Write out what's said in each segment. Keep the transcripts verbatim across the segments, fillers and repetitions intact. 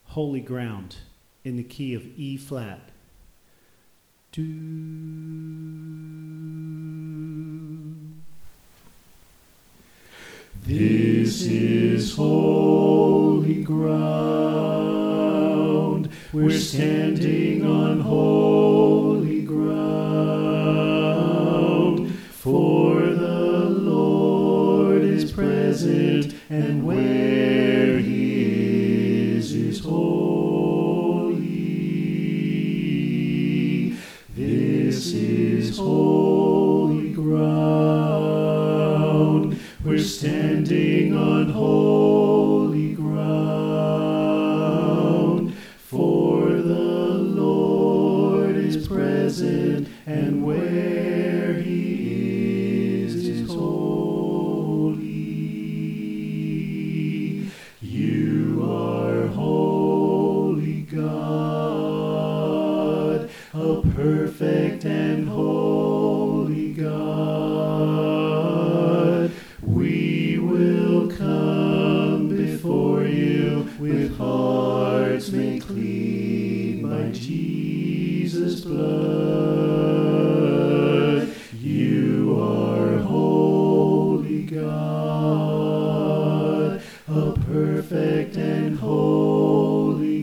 Holy Ground in the key of E flat. Do. This is holy ground. We're standing on holy ground. For the Lord is present, and where he is is holy. This is holy ground. We're standing on holy ground. For the Lord is present, and where he is is holy. You are holy God, a perfect and holy God. We will come before you with hearts made clean by Jesus' blood. You are holy God, a perfect and holy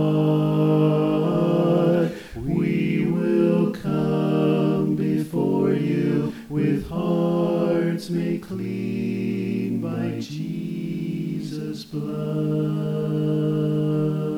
God. We will come before you with hearts made clean by Jesus' blood.